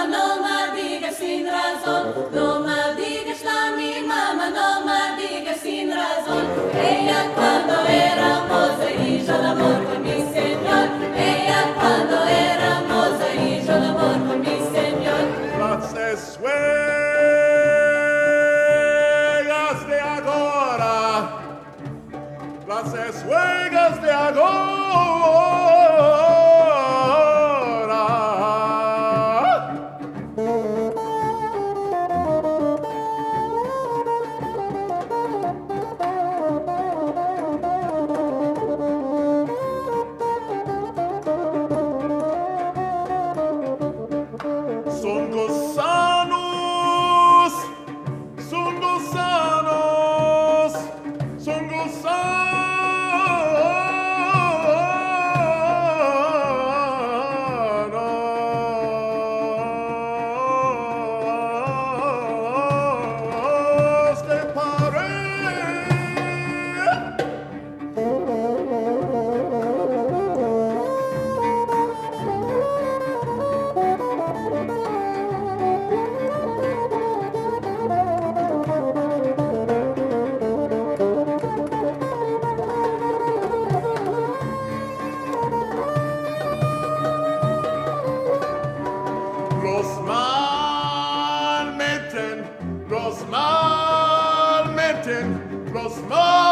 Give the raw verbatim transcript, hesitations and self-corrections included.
no me digas sin razón, no me digas la mi mamá, no me digas sin razón. Ella cuando éramos hizo el amor con mi señor, ella cuando éramos hizo el amor con mi señor. Las escuelas de agora, las escuelas de agora. Son gusanos, son gusanos, son gusanos de pared. Los malmeten, los malmeten, los malmeten.